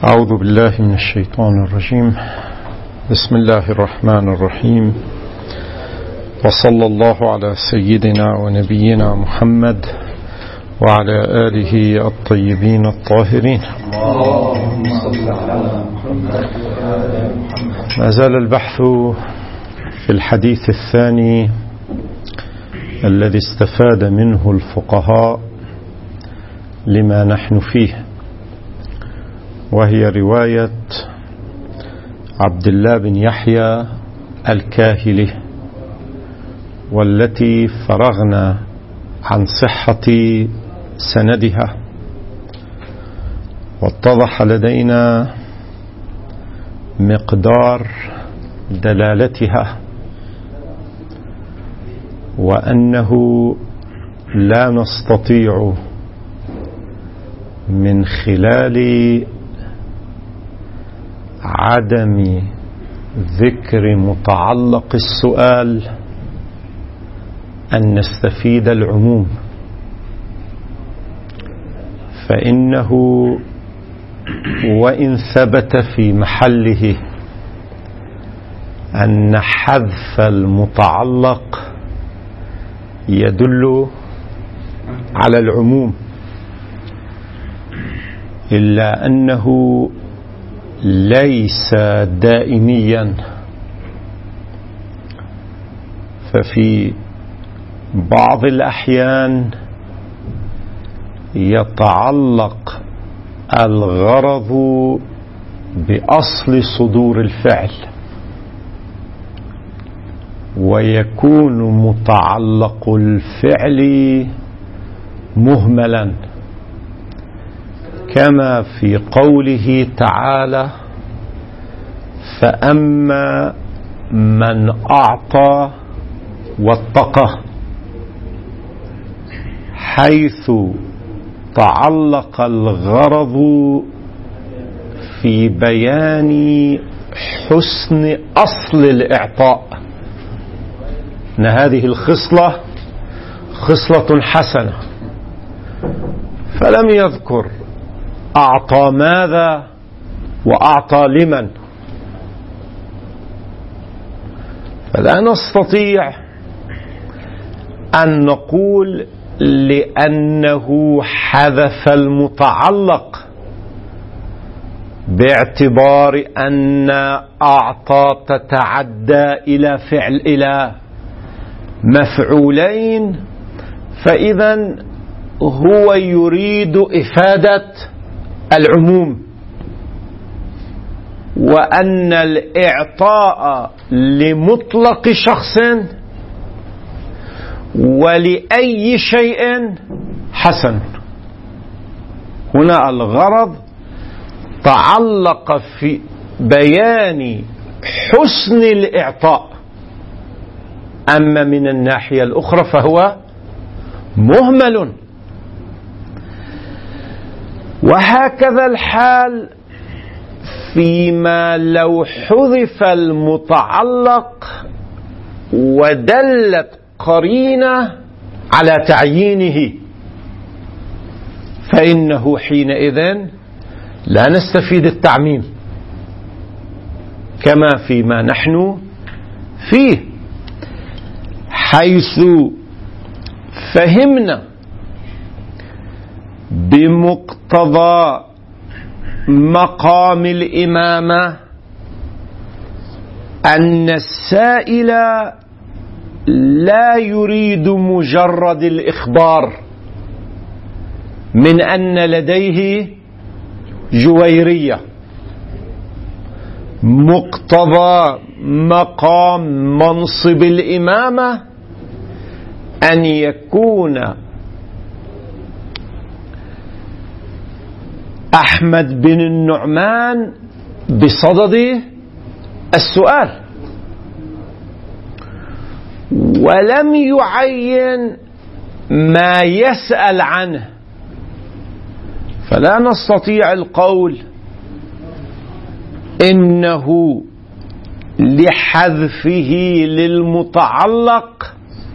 أعوذ بالله من الشيطان الرجيم. بسم الله الرحمن الرحيم، وصلى الله على سيدنا ونبينا محمد وعلى آله الطيبين الطاهرين. ما زال البحث في الحديث الثاني الذي استفاد منه الفقهاء لما نحن فيه، وهي رواية عبد الله بن يحيى الكاهلي، والتي فرغنا عن صحة سندها، واتضح لدينا مقدار دلالتها، وأنه لا نستطيع من خلال عدم ذكر متعلق السؤال أن نستفيد العموم، فإنه وإن ثبت في محله أن حذف المتعلق يدل على العموم، إلا أنه ليس دائميا، ففي بعض الأحيان يتعلق الغرض بأصل صدور الفعل، ويكون متعلق الفعل مهملا، كما في قوله تعالى: فأما من أعطى واتقى، حيث تعلق الغرض في بيان حسن أصل الإعطاء، أن هذه الخصلة خصلة حسنة، فلم يذكر أعطى ماذا وأعطى لمن، فلا نستطيع أن نقول لأنه حذف المتعلق باعتبار أن أعطى تتعدى إلى فعل إلى مفعولين، فإذا هو يريد إفادة العموم، وأن الإعطاء لمطلق شخص ولأي شيء حسن. هنا الغرض تعلق في بيان حسن الإعطاء، أما من الناحية الأخرى فهو مهمل. وهكذا الحال فيما لو حذف المتعلق ودلت قرينة على تعيينه، فإنه حينئذ لا نستفيد التعميم كما فيما نحن فيه، حيث فهمنا بمقتضى مقام الإمامة أن السائل لا يريد مجرد الإخبار من أن لديه جويرية. مقتضى مقام منصب الإمامة أن يكون أحمد بن النعمان بصدد السؤال، ولم يعين ما يسأل عنه، فلا نستطيع القول إنه لحذفه للمتعلق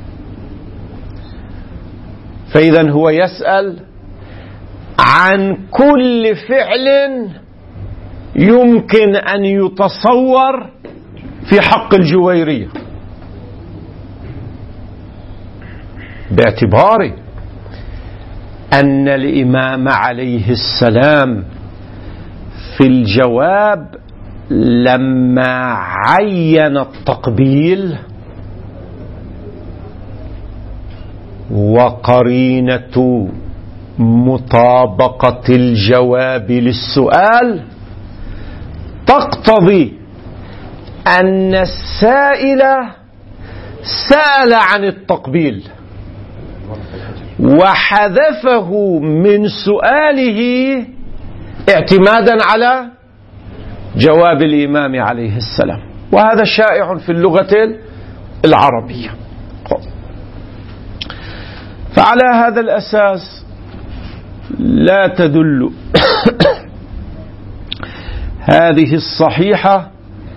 فإذا هو يسأل عن كل فعل يمكن أن يتصور في حق الجويرية، باعتبار أن الإمام عليه السلام في الجواب لما عين التقبيل وقرينة مطابقة الجواب للسؤال تقتضي أن السائل سأل عن التقبيل وحذفه من سؤاله اعتمادا على جواب الإمام عليه السلام، وهذا شائع في اللغة العربية. فعلى هذا الأساس لا تدل هذه الصحيحة،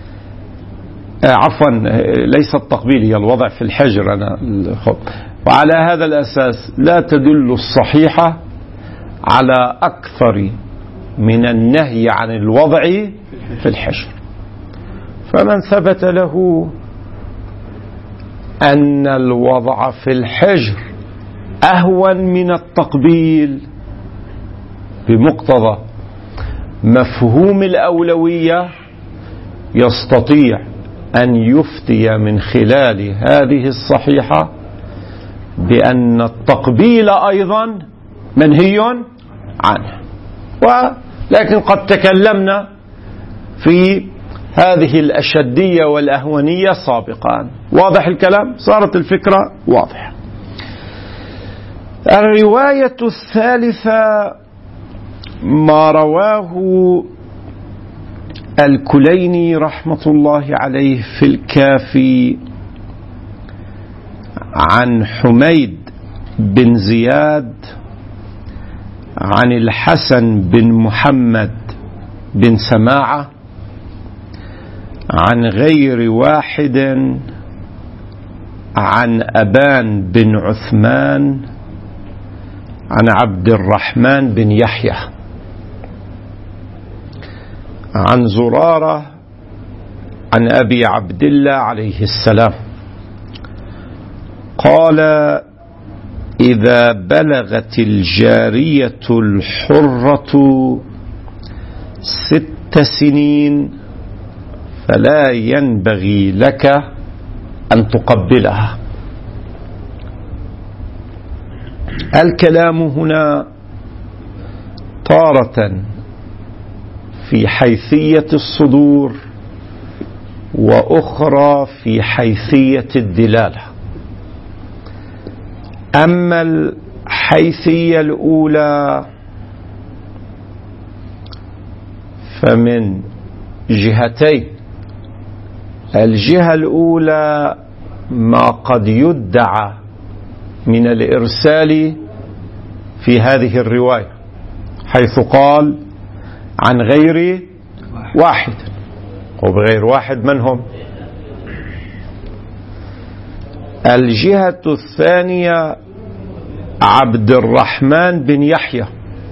عفوا ليس التقبيل، هي الوضع في الحجر، وعلى هذا الأساس لا تدل الصحيحة على أكثر من النهي عن الوضع في الحجر. فمن ثبت له أن الوضع في الحجر أهون من التقبيل بمقتضى مفهوم الأولوية يستطيع أن يفتي من خلال هذه الصحيحة بأن التقبيل أيضا منهي عنه. ولكن قد تكلمنا في هذه الأشدية والأهونية سابقا. واضح الكلام؟ صارت الفكرة واضحة. الرواية الثالثة ما رواه الكليني رحمة الله عليه في الكافي عن حميد بن زياد عن الحسن بن محمد بن سماعة عن غير واحد عن أبان بن عثمان عن عبد الرحمن بن يحيى عن زرارة عن أبي عبد الله عليه السلام قال: إذا بلغت الجارية الحرة 6 سنين فلا ينبغي لك أن تقبلها. الكلام هنا تارة في حيثية الصدور وأخرى في حيثية الدلالة. أما الحيثية الأولى فمن جهتين: الجهة الأولى ما قد يدعى من الإرسال في هذه الرواية، حيث قال عن غير واحد، وبغير واحد من هم؟ الجهة الثانية عبد الرحمن بن يحيى.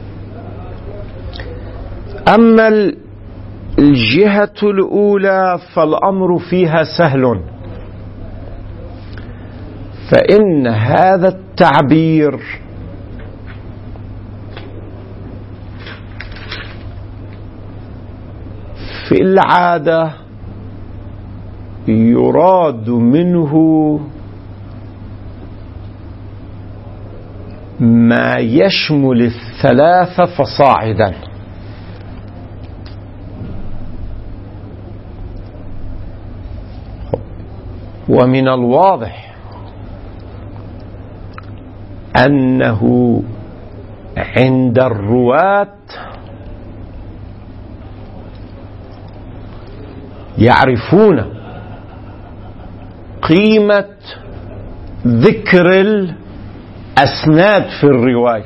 أما الجهة الأولى فالأمر فيها سهل، فإن هذا التعبير في العادة يراد منه ما يشمل 3 فصاعدا. ومن الواضح أنه عند الرواة يعرفون قيمة ذكر الأسناد في الرواية.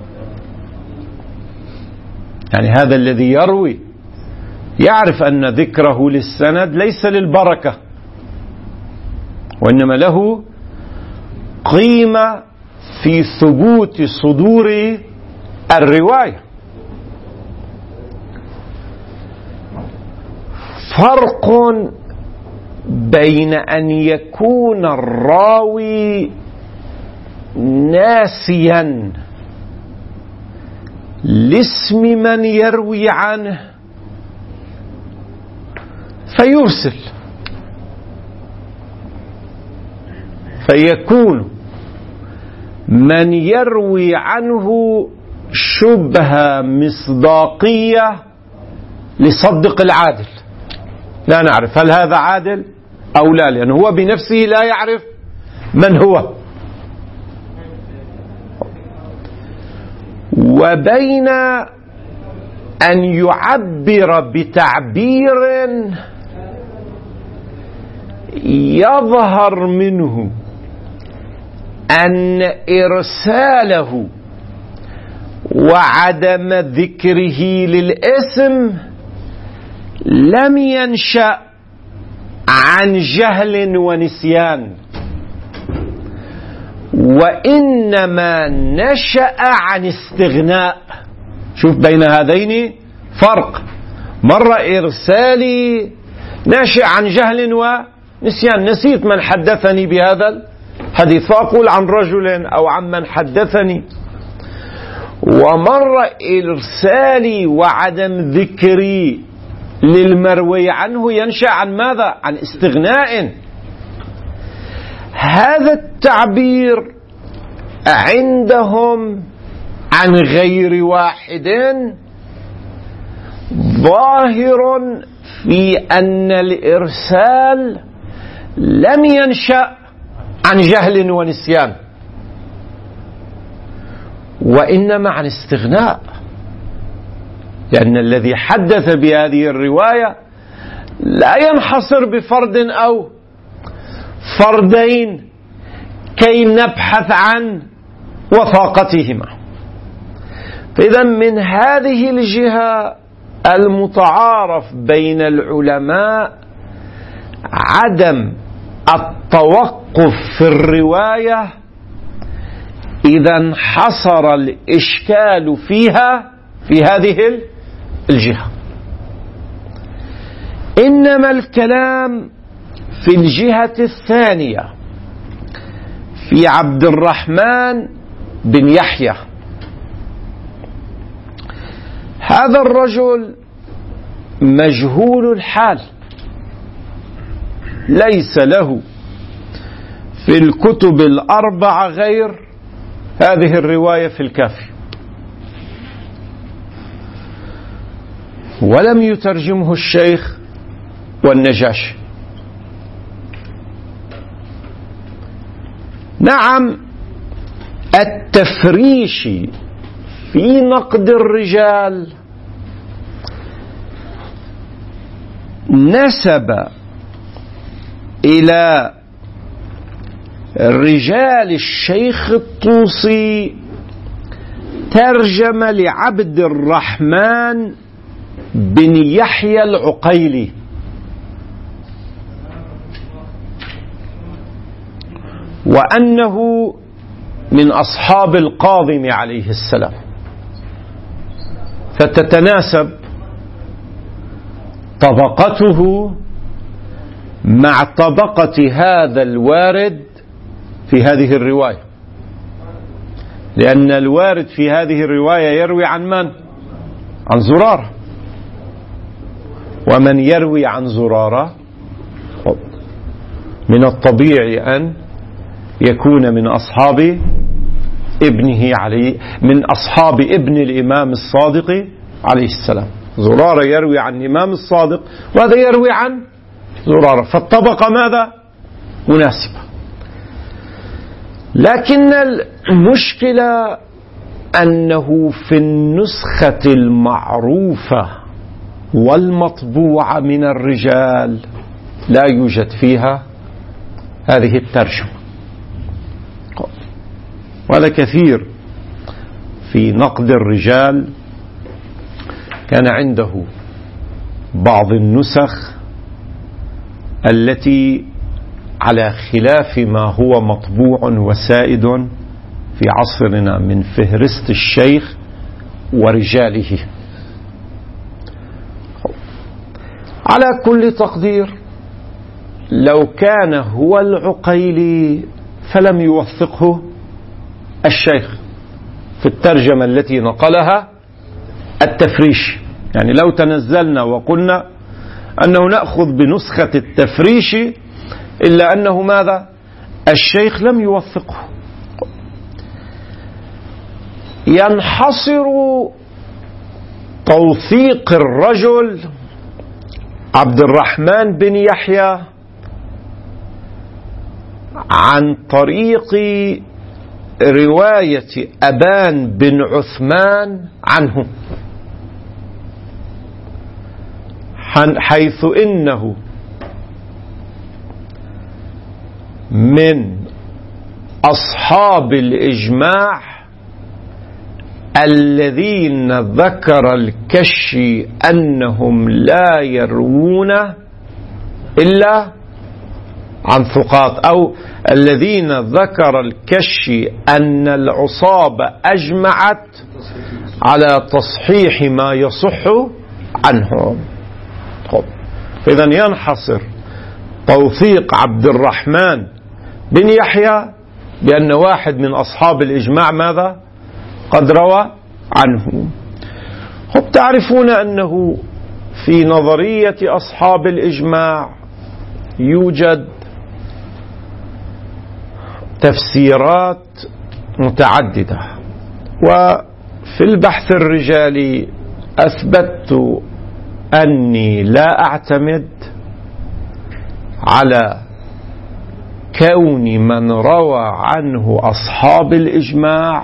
يعني هذا الذي يروي يعرف أن ذكره للسند ليس للبركة، وإنما له قيمة في ثبوت صدور الرواية. فرق بين أن يكون الراوي ناسيا لاسم من يروي عنه فيرسل، فيكون من يروي عنه شبه مصداقية لصدق العادل. لا نعرف هل هذا عادل أو لا، لأنه هو بنفسه لا يعرف من هو. وبين أن يعبر بتعبير يظهر منه أن إرساله وعدم ذكره للاسم لم ينشأ عن جهل ونسيان، وإنما نشأ عن استغناء. شوف بين هذين فرق، مرة إرسالي ناشئ عن جهل ونسيان، نسيت من حدثني بهذا الحديث فأقول عن رجل أو عن من حدثني، ومرة إرسالي وعدم ذكري للمروي عنه ينشأ عن ماذا؟ عن استغناء. هذا التعبير عندهم عن غير واحد ظاهر في أن الإرسال لم ينشأ عن جهل ونسيان، وإنما عن استغناء، لأن الذي حدث بهذه الرواية لا ينحصر بفرد أو فردين كي نبحث عن وثاقتهما. فإذا من هذه الجهة المتعارف بين العلماء عدم التوقف في الرواية إذا انحصر الإشكال فيها في هذه الجهة، إنما الكلام في الجهة الثانية في عبد الرحمن بن يحيى. هذا الرجل مجهول الحال، ليس له في الكتب الأربعة غير هذه الرواية في الكافي، ولم يترجمه الشيخ والنجاشي. نعم التفريش في نقد الرجال نسب إلى رجال الشيخ الطوسي ترجم لعبد الرحمن بن يحيى العقيلي، وأنه من أصحاب القاضم عليه السلام، فتتناسب طبقته مع طبقة هذا الوارد في هذه الرواية، لأن الوارد في هذه الرواية يروي عن من؟ عن زرارة، ومن يروي عن زرارة من الطبيعي أن يكون من أصحاب ابنه عليه، من أصحاب ابن الإمام الصادق عليه السلام. زرارة يروي عن الإمام الصادق وهذا يروي عن زرارة، فالطبقة ماذا؟ مناسبة. لكن المشكلة أنه في النسخة المعروفة والمطبوعة من الرجال لا يوجد فيها هذه الترجمة، ولا كثير في نقد الرجال كان عنده بعض النسخ التي على خلاف ما هو مطبوع وسائد في عصرنا من فهرست الشيخ ورجاله. على كل تقدير لو كان هو العقيلي فلم يوثقه الشيخ في الترجمة التي نقلها التفريشي. يعني لو تنزلنا وقلنا أنه نأخذ بنسخة التفريشي إلا أنه ماذا؟ الشيخ لم يوثقه. ينحصر توثيق الرجل عبد الرحمن بن يحيى عن طريق رواية أبان بن عثمان عنه، حيث إنه من أصحاب الإجماع الذين ذكر الكشي أنهم لا يروون إلا عن ثقات، أو الذين ذكر الكشي أن العصابة أجمعت على تصحيح ما يصح عنهم. إذن ينحصر توثيق عبد الرحمن بن يحيى بأن واحد من أصحاب الإجماع ماذا؟ قد روى عنه. تعرفون أنه في نظرية أصحاب الإجماع يوجد تفسيرات متعددة، وفي البحث الرجالي أثبتت أني لا أعتمد على كون من روى عنه أصحاب الإجماع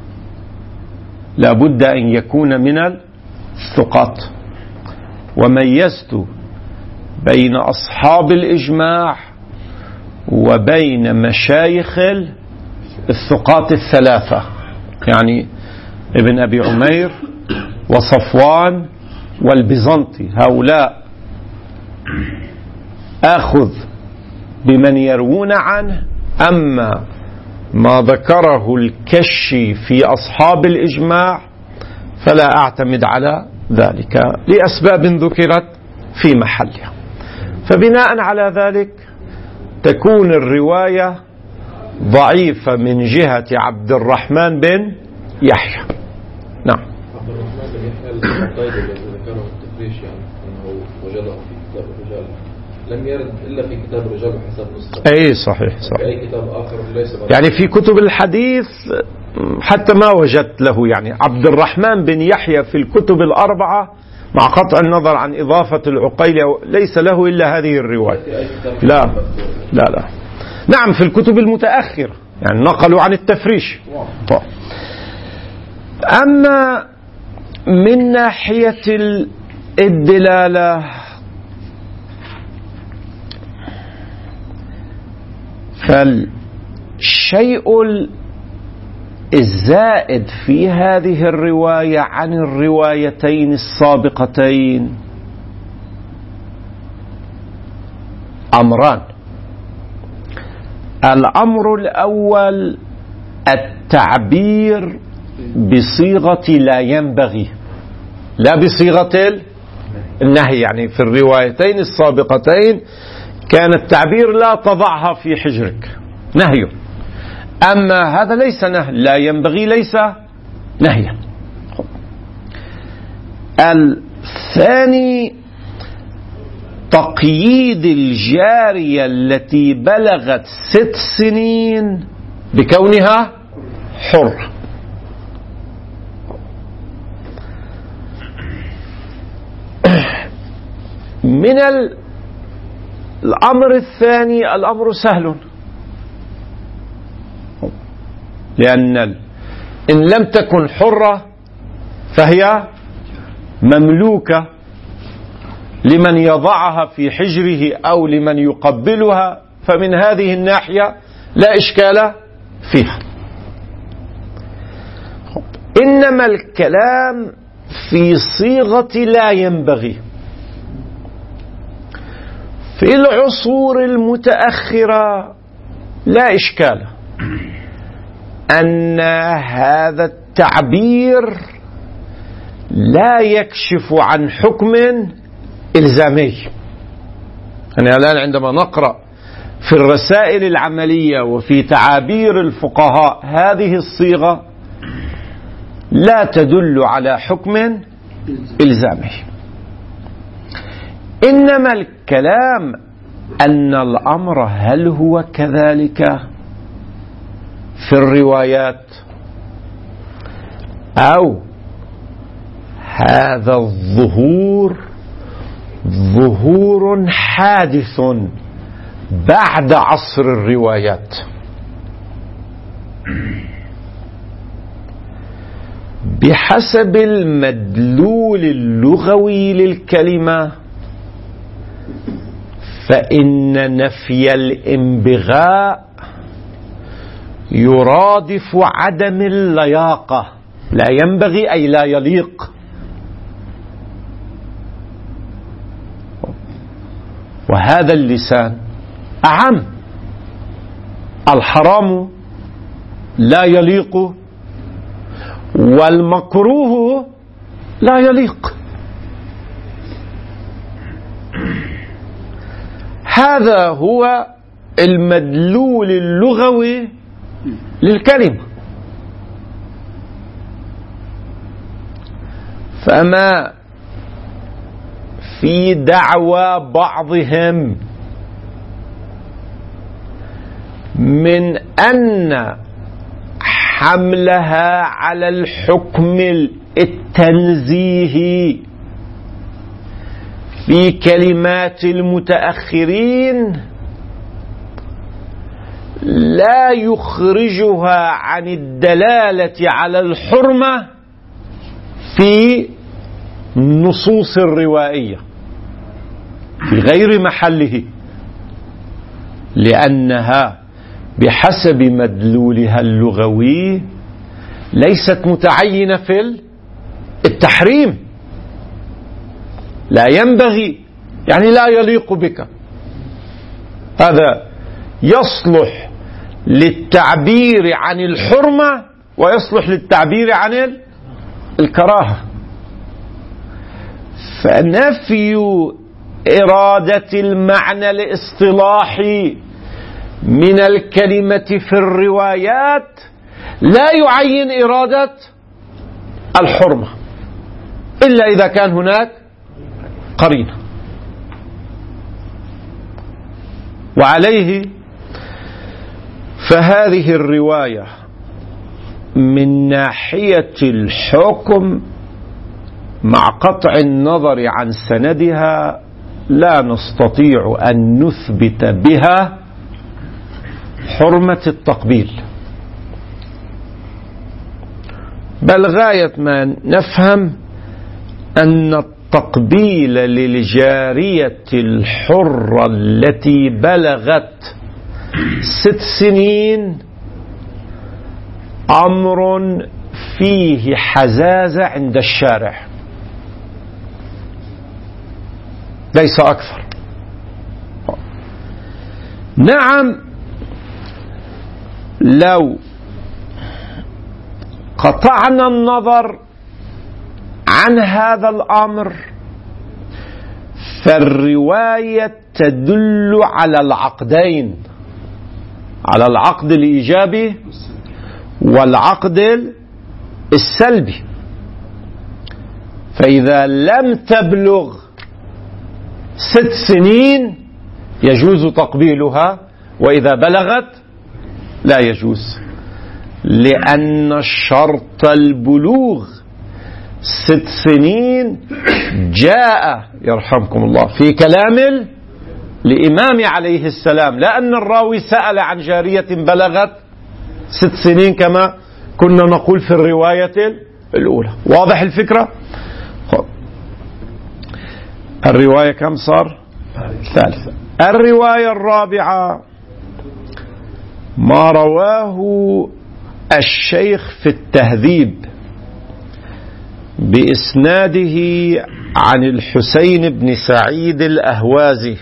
لابد أن يكون من الثقات. وميزت بين أصحاب الإجماع وبين مشايخ الثقات الثلاثة، يعني ابن أبي عمير وصفوان والبيزنطي، هؤلاء آخذ بمن يروون عنه. أما ما ذكره الكشي في أصحاب الإجماع فلا أعتمد على ذلك لأسباب ذكرت في محلها. فبناء على ذلك تكون الرواية ضعيفة من جهة عبد الرحمن بن يحيى. نعم. عبد الرحمن بن يحيى القيد الذي ذكره التفريشي أنه وجده في كتاب الرجال لم يرد إلا في كتاب الرجال بحسب نسخة. أي صحيح. في أي كتاب آخر ليس يعني في كتب الحديث حتى ما وجدت له، يعني عبد الرحمن بن يحيى في الكتب الأربعة مع قطع النظر عن إضافة العقيلي ليس له إلا هذه الرواية. لا لا لا. نعم في الكتب المتأخرة يعني نقلوا عن التفريش. أما من ناحية الدلالة فالشيء الزائد في هذه الرواية عن الروايتين السابقتين أمران. الأمر الأول التعبير بصيغة لا ينبغي لا بصيغة النهي. يعني في الروايتين السابقتين كان التعبير لا تضعها في حجرك نهي، أما هذا ليس نهي، لا ينبغي ليس نهيا. الثاني تقييد الجارية التي بلغت 6 سنين بكونها حر. من الأمر الثاني الأمر سهل، لأن إن لم تكن حرة فهي مملوكة لمن يضعها في حجره أو لمن يقبلها، فمن هذه الناحية لا إشكال فيها. إنما الكلام في صيغة لا ينبغي. في العصور المتأخرة لا إشكال أن هذا التعبير لا يكشف عن حكم إلزامي. يعني الآن عندما نقرأ في الرسائل العملية وفي تعابير الفقهاء هذه الصيغة لا تدل على حكم إلزامي، إنما الكلام أن الأمر هل هو كذلك في الروايات أو هذا الظهور ظهور حادث بعد عصر الروايات. بحسب المدلول اللغوي للكلمة فإن نفي الانبغاء يرادف عدم اللياقة. لا ينبغي أي لا يليق. وهذا اللسان أعم. الحرام لا يليق والمكروه لا يليق. هذا هو المدلول اللغوي للكلمة. فما في دعوى بعضهم من أن حملها على الحكم التنزيهي في كلمات المتأخرين لا يخرجها عن الدلالة على الحرمة في النصوص الروائية في غير محله، لأنها بحسب مدلولها اللغوي ليست متعينة في التحريم. لا ينبغي يعني لا يليق بك. هذا يصلح للتعبير عن الحرمة ويصلح للتعبير عن الكراهة. فنفي إرادة المعنى الاصطلاحي من الكلمة في الروايات لا يعين إرادة الحرمة إلا إذا كان هناك قرينة. وعليه فهذه الرواية من ناحية الحكم مع قطع النظر عن سندها لا نستطيع أن نثبت بها حرمة التقبيل، بل غاية ما نفهم أن التقبيل للجارية الحرة التي بلغت 6 سنين أمر فيه حزازة عند الشارع ليس أكثر. نعم، لو قطعنا النظر عن هذا الأمر فالرواية تدل على العقدين، على العقد الإيجابي والعقد السلبي. فإذا لم تبلغ 6 سنين يجوز تقبيلها، وإذا بلغت لا يجوز، لأن شرط البلوغ 6 سنين جاء يرحمكم الله في كلام الإمام عليه السلام، لأن الراوي سأل عن جارية بلغت 6 سنين كما كنا نقول في الرواية الأولى. واضح الفكرة؟ الرواية كم صار؟ 3. الرواية الرابعة ما رواه الشيخ في التهذيب بإسناده عن الحسين بن سعيد الأهوازي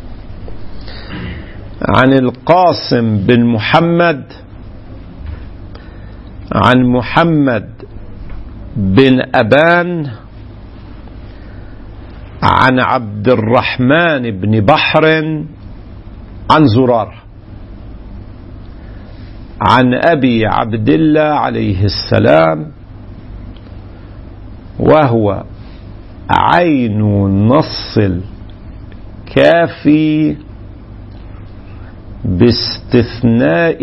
عن القاسم بن محمد عن محمد بن أبان عن عبد الرحمن بن بحر عن زرارة عن أبي عبد الله عليه السلام، وهو عين النص الكافي باستثناء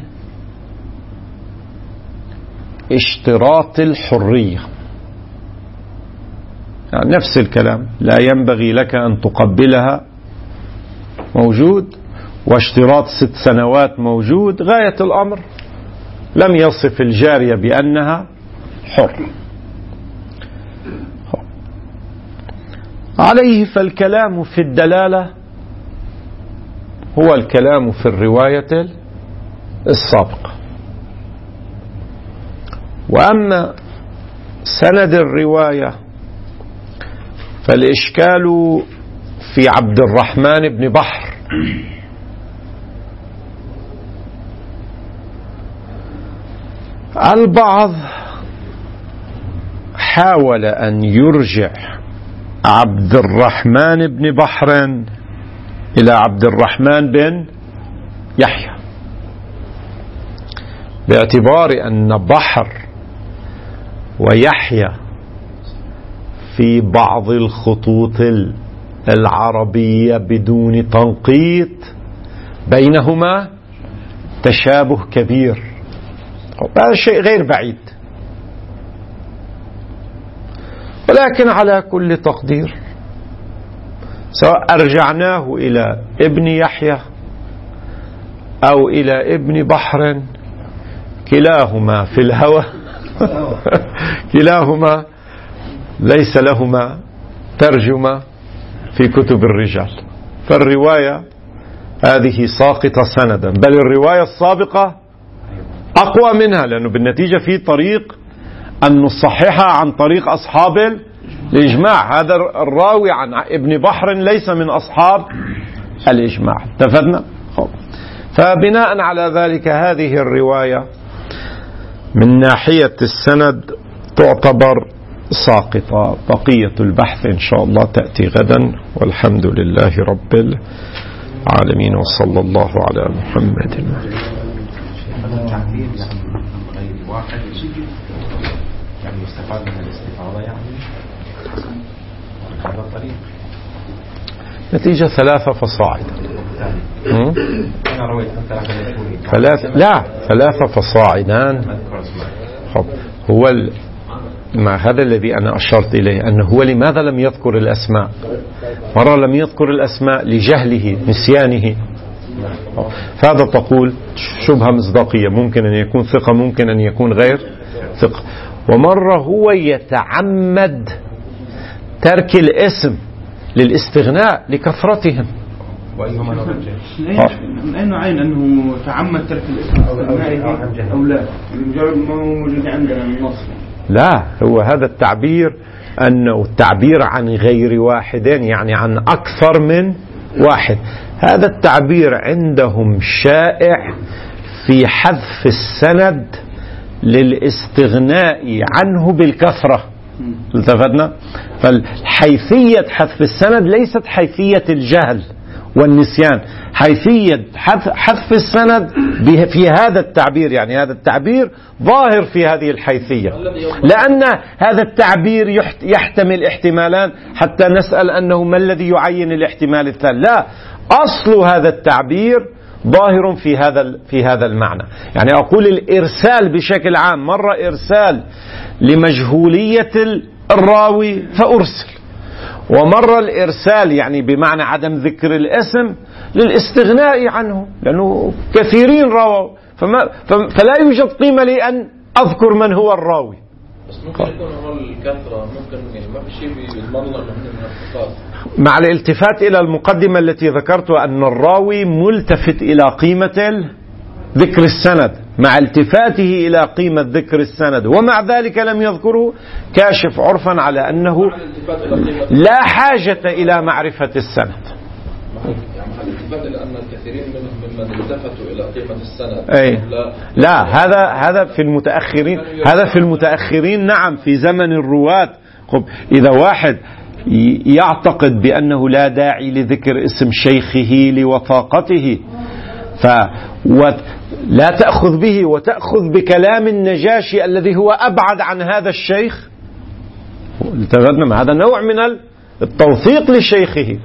اشتراط الحرية. يعني نفس الكلام، لا ينبغي لك أن تقبلها موجود، واشتراط 6 سنوات موجود. غاية الأمر لم يصف الجارية بأنها حر. عليه فالكلام في الدلالة هو الكلام في الرواية السابقة. وأما سند الرواية فالإشكال في عبد الرحمن بن بحر. البعض حاول أن يرجع عبد الرحمن بن بحر إلى عبد الرحمن بن يحيى، باعتبار أن بحر ويحيى في بعض الخطوط العربية بدون تنقيط بينهما تشابه كبير. هذا شيء غير بعيد، ولكن على كل تقدير سواء أرجعناه إلى ابن يحيى أو إلى ابن بحر كلاهما في الهوى كلاهما ليس لهما ترجمة في كتب الرجال، فالرواية هذه ساقطة سندا، بل الرواية السابقة أقوى منها، لأنه بالنتيجة في طريق أن نصححها عن طريق أصحاب الإجماع. هذا الراوي عن ابن بحر ليس من أصحاب الإجماع. اتفقنا؟ فبناء على ذلك هذه الرواية من ناحية السند تعتبر ساقطة. بقية البحث إن شاء الله تأتي غدا، والحمد لله رب العالمين، وصلى الله على محمد. يعني يستفاد من الاستفاضة يعني هذا الطريق نتيجة 3 فصاعدا. أنا رويت 3 فصاعدان. هو مع هذا الذي أنا أشرت إليه، أنه هو لماذا لم يذكر الأسماء؟ مرة لم يذكر الأسماء لجهله نسيانه، فهذا تقول شبهة مصداقية، ممكن أن يكون ثقة ممكن أن يكون غير ثقة. ومرة هو يتعمد ترك الاسم للاستغناء لكثرتهم. وأيهما نرجع؟ من أين عين أنه تعمد ترك الاسم أو لا؟ مجرد ما موجود عندنا النص. لا، هو هذا التعبير أنه التعبير عن غير واحدين، يعني عن أكثر من واحد. هذا التعبير عندهم شائع في حذف السند للاستغناء عنه بالكثرة. التفتنا؟ فالحيثية حذف السند ليست حيثية الجهل والنسيان، حيثية حذف السند في هذا التعبير، يعني هذا التعبير ظاهر في هذه الحيثية، لأن هذا التعبير يحتمل احتمالان حتى نسأل أنه ما الذي يعين الاحتمال الثالث. لا، أصل هذا التعبير ظاهر في هذا المعنى. يعني أقول الإرسال بشكل عام، مرة إرسال لمجهولية الراوي فأرسل، ومرة الإرسال يعني بمعنى عدم ذكر الاسم للاستغناء عنه، لأنه كثيرين رووا فلا يوجد قيمة لأن أذكر من هو الراوي. بس ممكن يكون هو الكثرة، ممكن يعني ما في شيء بيضمن له من الخطاب. مع الالتفات إلى المقدمة التي ذكرتها أن الراوي ملتفت إلى قيمة ذكر السند، مع التفاته إلى قيمة ذكر السند ومع ذلك لم يذكره، كاشف عرفا على أنه لا حاجة إلى معرفة السند. يعني الالتفات إلى أن الكثيرين ممن التفتوا إلى قيمة السند. أي لا، هذا في المتأخرين، هذا في المتأخرين. نعم، في زمن الرواة. إذا واحد يعتقد بأنه لا داعي لذكر اسم شيخه لوثاقته، لا تأخذ به وتأخذ بكلام النجاشي الذي هو أبعد عن هذا الشيخ. تقدم هذا نوع من التوثيق لشيخه.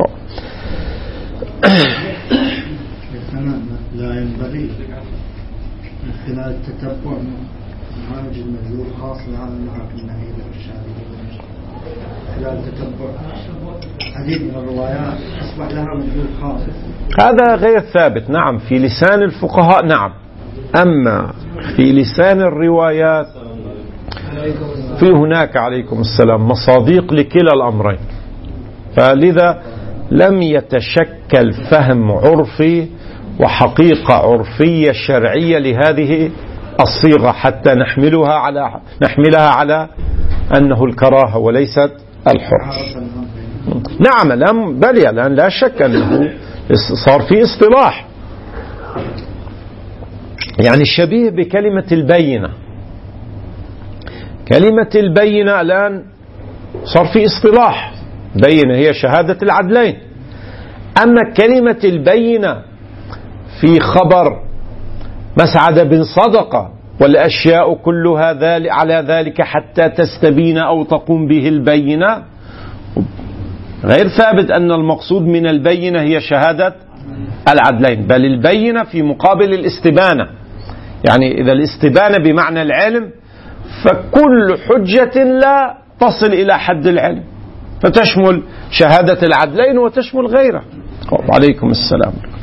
لا ينبغي من خلال التتبع منهاج المدلول خاص لهذا المعرفة النهي الإرشادي، خلال التتبع عديد من الروايات أصبح لها مدلول خاص. هذا غير ثابت، نعم في لسان الفقهاء نعم، أما في لسان الروايات في هناك عليكم السلام مصادق لكلا الأمرين، فلذا لم يتشكل فهم عرفي وحقيقة عرفية شرعية لهذه الصيغة حتى نحملها على أنه الكراهة وليست الحرش. نعم بل الآن لا شك أنه صار في اصطلاح، يعني شبيه بكلمة البينة. كلمة البينة الآن صار في اصطلاح، بينة هي شهادة العدلين. أما كلمة البينة في خبر مسعد بن صدقة والأشياء كلها على ذلك حتى تستبين أو تقوم به البينة، غير ثابت أن المقصود من البينة هي شهادة العدلين، بل البينة في مقابل الاستبانة. يعني إذا الاستبانة بمعنى العلم فكل حجة لا تصل إلى حد العلم، فتشمل شهادة العدلين وتشمل غيره. عليكم السلام.